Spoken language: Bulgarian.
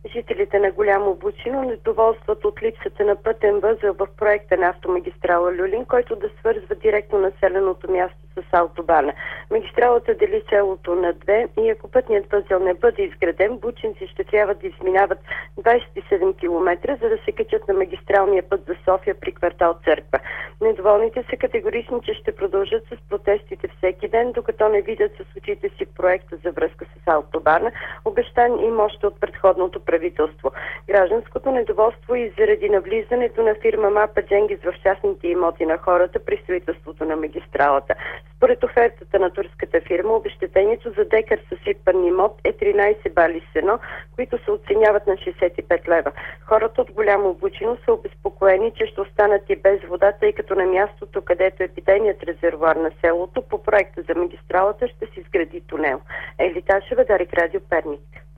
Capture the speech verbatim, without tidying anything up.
Жителите на Голямо Бучино недоволстват от липсата на пътен възел в проекта на автомагистрала Люлин, който да свързва директно населеното място с автобана. Магистралата дели селото на две и ако пътният възел не бъде изграден, бучинци ще трябва да изминават двадесет и седем километра, за да се качат на магистралния път за София при квартал Църква. Недоволните са категорични, че ще продължат с протестите всеки ден, докато не видят с очите си проекта за връзка с автобана, обещан им още от предходното правителство. Гражданското недоволство и заради навлизането на фирма Мапа Дженгиз в частните имоти на хората при строителството на магистралата. Според офертата на турската фирма, обезщетението за декар съсипан имот е тринадесет бали сено, които се оценяват на шестдесет и пет лева. Хората от Голямо Бучино са обезпокоени, че ще останат и без вода, тъй като на мястото, където е питейният резервоар на селото, по проекта за магистралата ще се изгради тунел. Ели Ташева, Дарик Радио, Перник.